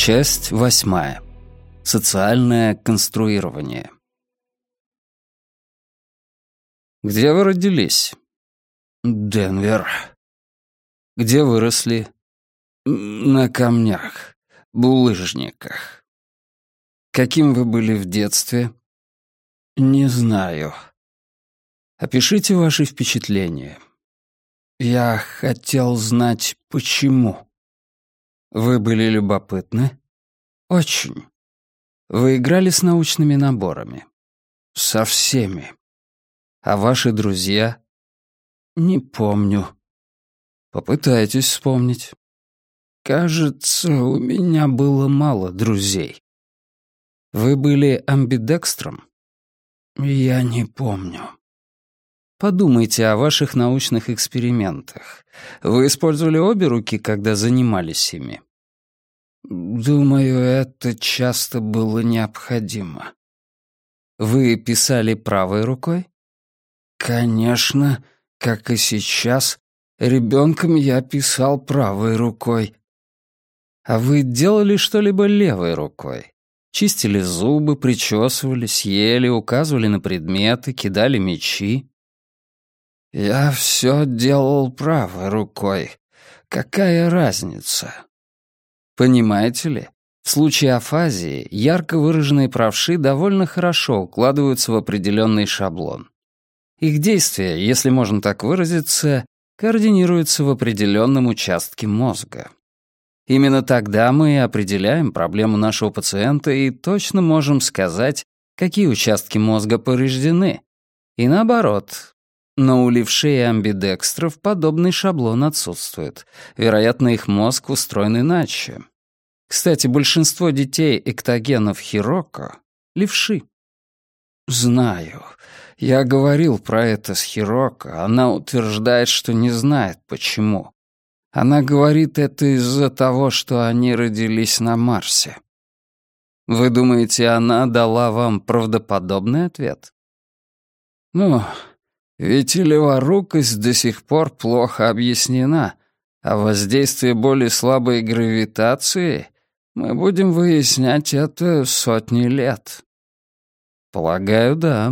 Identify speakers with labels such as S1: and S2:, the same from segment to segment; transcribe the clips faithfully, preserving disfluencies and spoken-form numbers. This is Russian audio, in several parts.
S1: Часть восьмая. Социальное конструирование. Где вы родились? Денвер. Где выросли? На камнях, булыжниках. Каким вы были в детстве? Не знаю. Опишите ваши впечатления. Я хотел знать, почему. Вы были любопытны? Очень. Вы играли с научными наборами? Со всеми. А ваши друзья? Не помню. Попытайтесь вспомнить. Кажется, у меня было мало друзей. Вы были амбидекстром? Я не помню. Подумайте о ваших научных экспериментах. Вы использовали обе руки, когда занимались ими? Думаю, это часто было необходимо. Вы писали правой рукой? Конечно, как и сейчас. Ребенком я писал правой рукой. А вы делали что-либо левой рукой? Чистили зубы, причесывались, ели, указывали на предметы, кидали мячи? Я все делал правой рукой. Какая разница? Понимаете ли, в случае афазии ярко выраженные правши довольно хорошо укладываются в определенный шаблон. Их действия, если можно так выразиться, координируются в определенном участке мозга. Именно тогда мы и определяем проблему нашего пациента и точно можем сказать, какие участки мозга повреждены. И наоборот. Но у левшей и амбидекстров подобный шаблон отсутствует. Вероятно, их мозг устроен иначе. Кстати, большинство детей эктогенов Хироко — левши. Знаю. Я говорил про это с Хироко. Она утверждает, что не знает, почему. Она говорит это из-за того, что они родились на Марсе. Вы думаете, она дала вам правдоподобный ответ? Ну... Ведь леворукость до сих пор плохо объяснена, а воздействие более слабой гравитации мы будем выяснять это сотни лет. Полагаю, да.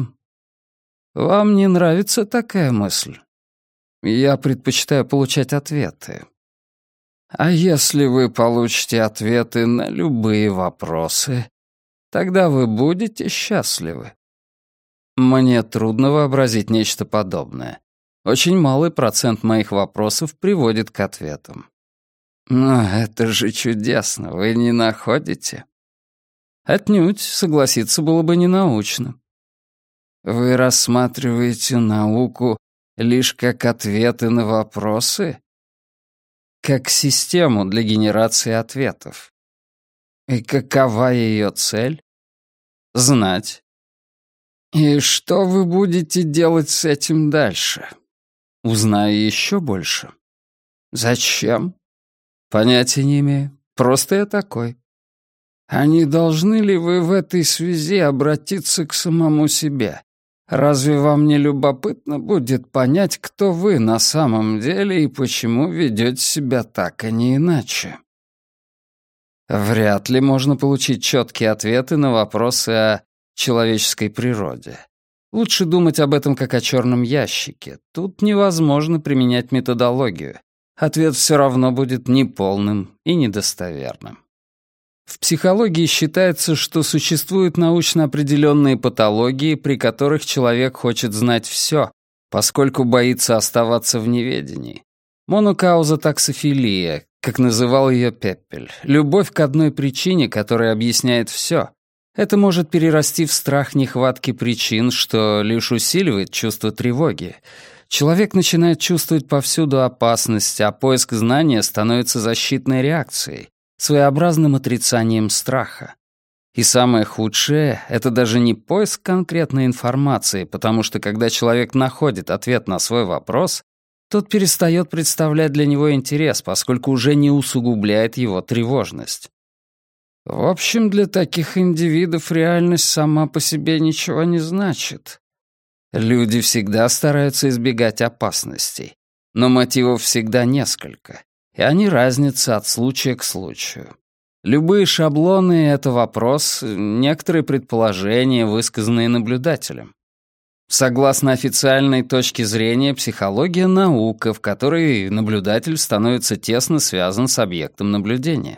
S1: Вам не нравится такая мысль? Я предпочитаю получать ответы. А если вы получите ответы на любые вопросы, тогда вы будете счастливы. Мне трудно вообразить нечто подобное. Очень малый процент моих вопросов приводит к ответам. Но это же чудесно, вы не находите? Отнюдь, согласиться было бы ненаучно. Вы рассматриваете науку лишь как ответы на вопросы? Как систему для генерации ответов. И какова ее цель? Знать. И что вы будете делать с этим дальше? Узнаю еще больше. Зачем? Понятия не имею. Просто я такой. А не должны ли вы в этой связи обратиться к самому себе? Разве вам не любопытно будет понять, кто вы на самом деле и почему ведете себя так, а не иначе? Вряд ли можно получить четкие ответы на вопросы о человеческой природе. Лучше думать об этом как о черном ящике. Тут невозможно применять методологию. Ответ все равно будет неполным и недостоверным. В психологии считается, что существуют научно определенные патологии, при которых человек хочет знать все, поскольку боится оставаться в неведении. Монокауза-таксофилия, как называл ее Пеппель, любовь к одной причине, которая объясняет все. Это может перерасти в страх нехватки причин, что лишь усиливает чувство тревоги. Человек начинает чувствовать повсюду опасность, а поиск знания становится защитной реакцией, своеобразным отрицанием страха. И самое худшее — это даже не поиск конкретной информации, потому что когда человек находит ответ на свой вопрос, тот перестает представлять для него интерес, поскольку уже не усугубляет его тревожность. В общем, для таких индивидов реальность сама по себе ничего не значит. Люди всегда стараются избегать опасностей, но мотивов всегда несколько, и они разнятся от случая к случаю. Любые шаблоны — это вопрос, некоторые предположения, высказанные наблюдателем. Согласно официальной точке зрения, психология — наука, в которой наблюдатель становится тесно связан с объектом наблюдения.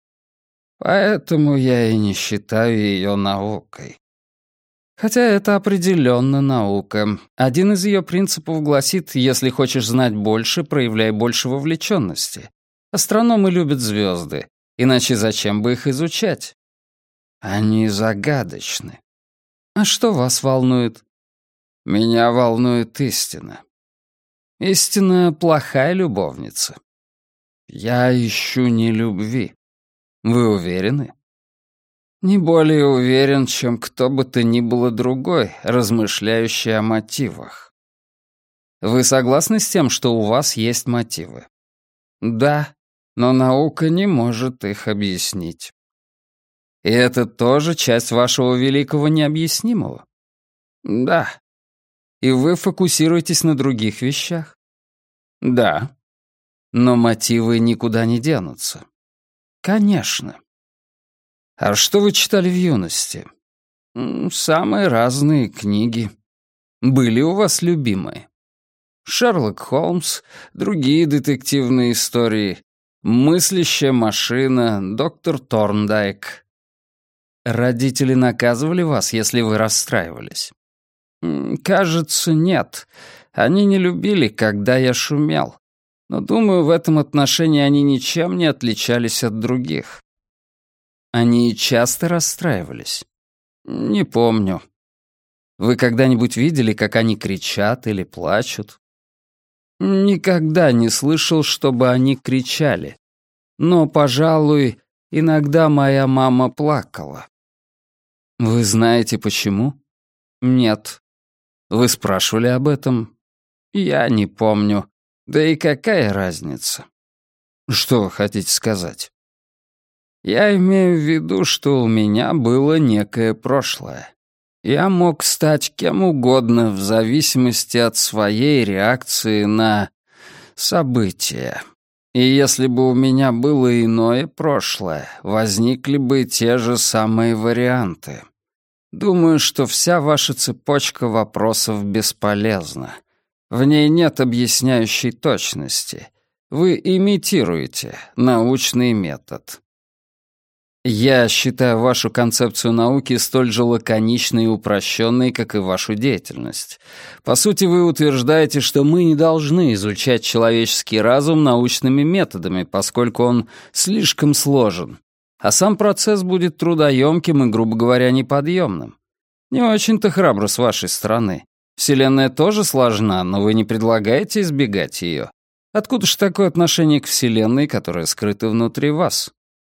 S1: Поэтому я и не считаю ее наукой. Хотя это определенно наука. Один из ее принципов гласит: если хочешь знать больше, проявляй больше вовлеченности. Астрономы любят звезды, иначе зачем бы их изучать? Они загадочны. А что вас волнует? Меня волнует истина. Истина — плохая любовница. Я ищу не любви. Вы уверены? Не более уверен, чем кто бы то ни было другой, размышляющий о мотивах. Вы согласны с тем, что у вас есть мотивы? Да, но наука не может их объяснить. И это тоже часть вашего великого необъяснимого? Да. И вы фокусируетесь на других вещах? Да. Но мотивы никуда не денутся. Конечно. А что вы читали в юности? Самые разные книги. Были у вас любимые? Шерлок Холмс, другие детективные истории, «Мыслящая машина», доктор Торндайк. Родители наказывали вас, если вы расстраивались? Кажется, нет. Они не любили, когда я шумел. Но, думаю, в этом отношении они ничем не отличались от других. Они часто расстраивались? Не помню. Вы когда-нибудь видели, как они кричат или плачут? Никогда не слышал, чтобы они кричали. Но, пожалуй, иногда моя мама плакала. Вы знаете, почему? Нет. Вы спрашивали об этом? Я не помню. Да и какая разница? Что вы хотите сказать? Я имею в виду, что у меня было некое прошлое. Я мог стать кем угодно в зависимости от своей реакции на события. И если бы у меня было иное прошлое, возникли бы те же самые варианты. Думаю, что вся ваша цепочка вопросов бесполезна. В ней нет объясняющей точности. Вы имитируете научный метод. Я считаю вашу концепцию науки столь же лаконичной и упрощенной, как и вашу деятельность. По сути, вы утверждаете, что мы не должны изучать человеческий разум научными методами, поскольку он слишком сложен, а сам процесс будет трудоемким и, грубо говоря, неподъемным. Не очень-то храбро с вашей стороны. Вселенная тоже сложна, но вы не предлагаете избегать ее. Откуда же такое отношение к Вселенной, которая скрыта внутри вас?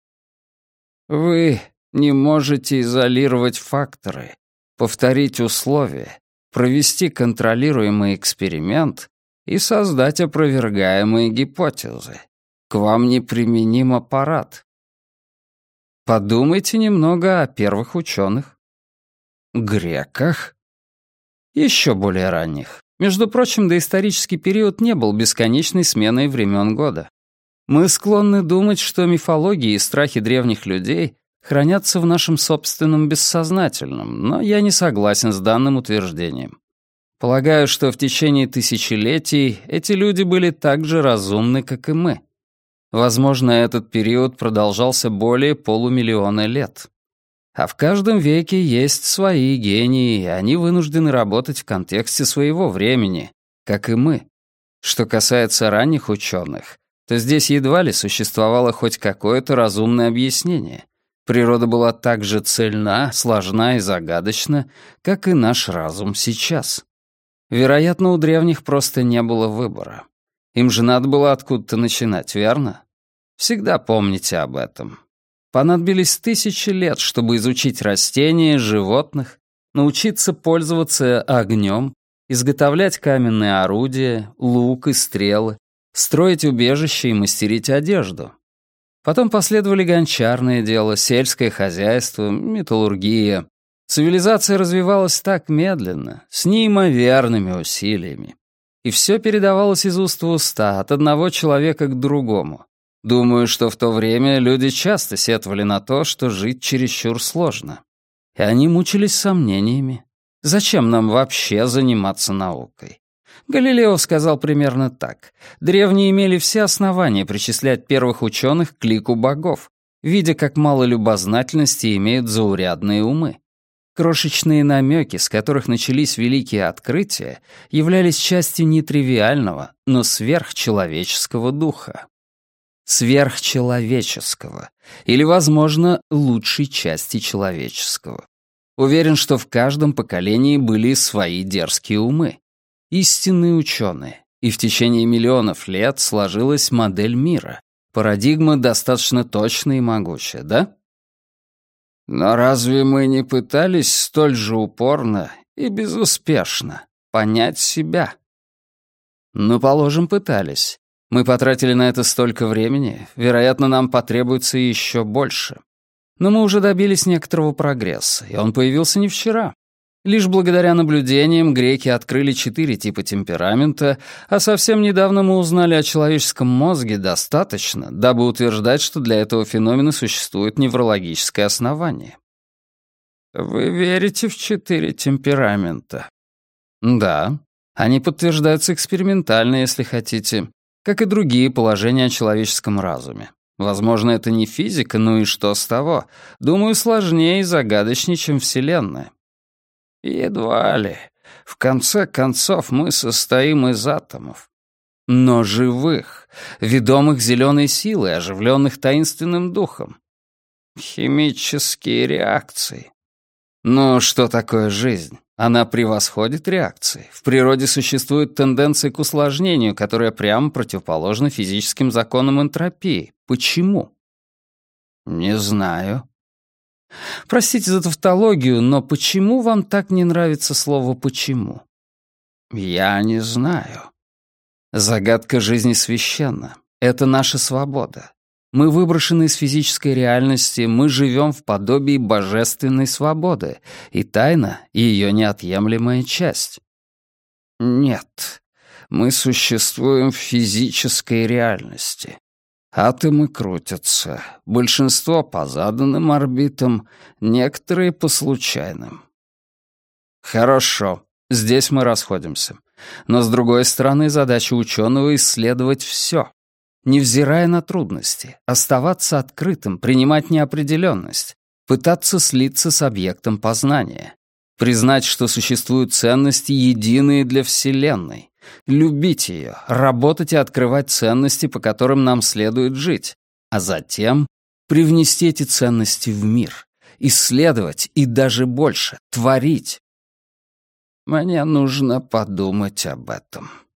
S1: Вы не можете изолировать факторы, повторить условия, провести контролируемый эксперимент и создать опровергаемые гипотезы. К вам неприменим аппарат. Подумайте немного о первых ученых. Греках? Еще более ранних. Между прочим, доисторический период не был бесконечной сменой времен года. Мы склонны думать, что мифологии и страхи древних людей хранятся в нашем собственном бессознательном, но я не согласен с данным утверждением. Полагаю, что в течение тысячелетий эти люди были так же разумны, как и мы. Возможно, этот период продолжался более полумиллиона лет. А в каждом веке есть свои гении, и они вынуждены работать в контексте своего времени, как и мы. Что касается ранних ученых, то здесь едва ли существовало хоть какое-то разумное объяснение. Природа была так же цельна, сложна и загадочна, как и наш разум сейчас. Вероятно, у древних просто не было выбора. Им же надо было откуда-то начинать, верно? Всегда помните об этом. Понадобились тысячи лет, чтобы изучить растения, животных, научиться пользоваться огнем, изготовлять каменные орудия, лук и стрелы, строить убежища и мастерить одежду. Потом последовали гончарное дело, сельское хозяйство, металлургия. Цивилизация развивалась так медленно, с неимоверными усилиями. И все передавалось из уст в уста, от одного человека к другому. Думаю, что в то время люди часто сетовали на то, что жить чересчур сложно. И они мучились сомнениями. Зачем нам вообще заниматься наукой? Галилео сказал примерно так. Древние имели все основания причислять первых ученых к лику богов, видя, как мало любознательности имеют заурядные умы. Крошечные намеки, с которых начались великие открытия, являлись частью нетривиального, но сверхчеловеческого духа. Сверхчеловеческого, или, возможно, лучшей части человеческого. Уверен, что в каждом поколении были свои дерзкие умы. Истинные ученые, и в течение миллионов лет сложилась модель мира. Парадигма достаточно точная и могучая, да? Но разве мы не пытались столь же упорно и безуспешно понять себя? Ну, положим, пытались. Мы потратили на это столько времени, вероятно, нам потребуется еще больше. Но мы уже добились некоторого прогресса, и он появился не вчера. Лишь благодаря наблюдениям греки открыли четыре типа темперамента, а совсем недавно мы узнали о человеческом мозге достаточно, дабы утверждать, что для этого феномена существует неврологическое основание. Вы верите в четыре темперамента? Да. Они подтверждаются экспериментально, если хотите, как и другие положения о человеческом разуме. Возможно, это не физика, ну и что с того? Думаю, сложнее и загадочнее, чем Вселенная. Едва ли. В конце концов, мы состоим из атомов. Но живых, ведомых зеленой силой, оживленных таинственным духом. Химические реакции. Ну, что такое жизнь? Она превосходит реакции. В природе существует тенденция к усложнению, которая прямо противоположна физическим законам энтропии. Почему? Не знаю. Простите за тавтологию, но почему вам так не нравится слово «почему»? Я не знаю. Загадка жизни священна. Это наша свобода. Мы выброшены из физической реальности, мы живем в подобии божественной свободы, и тайна — ее неотъемлемая часть. Нет, мы существуем в физической реальности. Атомы крутятся, большинство по заданным орбитам, некоторые по случайным. Хорошо, здесь мы расходимся. Но, с другой стороны, задача ученого — исследовать все. Невзирая на трудности, оставаться открытым, принимать неопределенность, пытаться слиться с объектом познания, признать, что существуют ценности, единые для Вселенной, любить ее, работать и открывать ценности, по которым нам следует жить, а затем привнести эти ценности в мир, исследовать и даже больше, творить. Мне нужно подумать об этом.